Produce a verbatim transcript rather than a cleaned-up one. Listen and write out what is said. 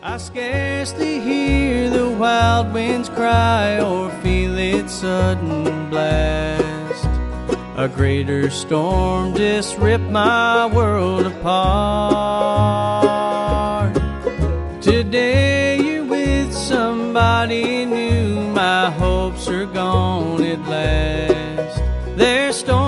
I scarcely hear the wild winds cry or feel its sudden blast. A greater storm just ripped my world apart. Today you're with somebody new, my hopes are gone at last. There's storms